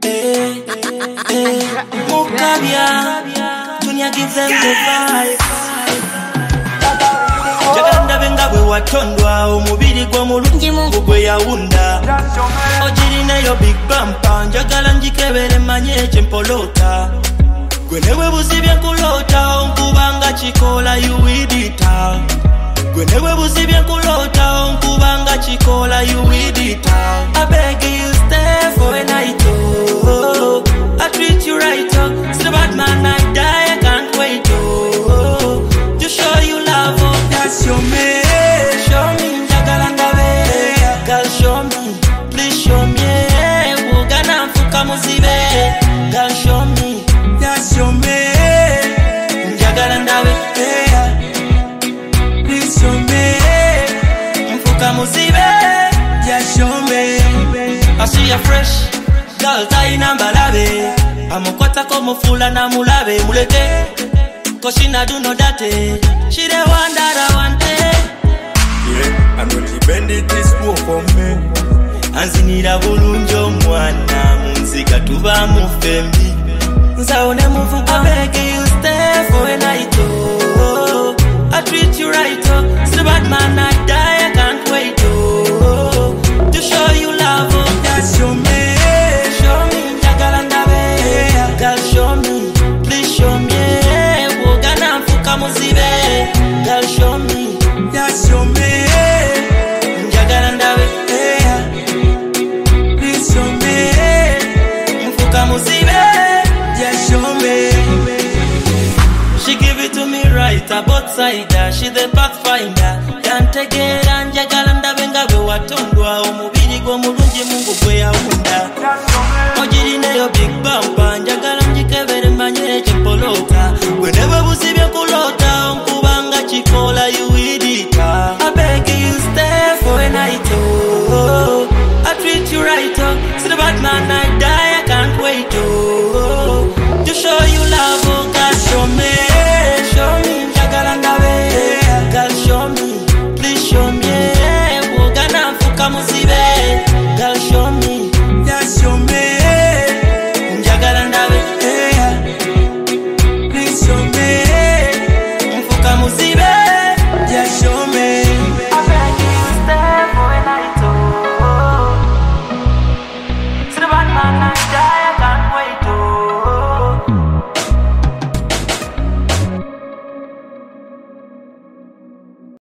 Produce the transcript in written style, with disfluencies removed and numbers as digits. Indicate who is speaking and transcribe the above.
Speaker 1: Mukabya, Junior gives them the vibe. Jaganda benga bwe watondwa omubiri gwo mulungi Mungu gwe yawunda. Ojirine yo big bumper njagala njikebere manye kyempolota. Gwe newe buzibye nkulota onkubanga kikola you with it. Gwe newe buzibye nkulota onkubanga kikola you with it. I beg you stay for a night, oh. I treat you right, oh. Still bad man I die, I can't wait, oh. To show you love, oh. That's your man. Show me, njagala ndabe. Girl, show me, please show me. Wogana mfuka muzibe. Girl, show me, that's your man. Njagala ndabe. Please show me. Mfuka muzibe. Just show me. I see you fresh. Girl, tie number labe. Amukwata ko mufula na mulabe muleke. Cause she not do no that. She the one that I wanted.
Speaker 2: Yeah, and when she bend it is more for me.
Speaker 1: Anzinira bulunjo mwana munzika tuba mufembi. Nzaone mufuka. I beg you stay for a night, oh. I treat you right, oh. Still bad man I die, I can't wait, oh. To show you love, oh.
Speaker 2: That's your man.
Speaker 1: Show me, njagala ndabe. Girl, show me, please show me. Wogana mfuka muzibe. Girl, show me,
Speaker 2: that's your man.
Speaker 1: njagala ndabe.
Speaker 2: Please show me.
Speaker 1: Mfuka muzibe.
Speaker 2: Just show me.
Speaker 1: She give it to me right, a both sider. She the pathfinder. Yantegera njagala ndabe nga bwe watondwa omubiri gwo mulungi Mungu gwe yawunda. Ojirine yo big bumper njagala njikebere manye kyempolota. Gwe newe buzibye nkulota onkubanga kikola you with it. I beg you stay for a night, oh. I treat you right, oh. See the bad man I die, I can't wait, oh. To show you love, oh. God show me, njagala ndabe. God show me, please show me. Wogana mfuka muzi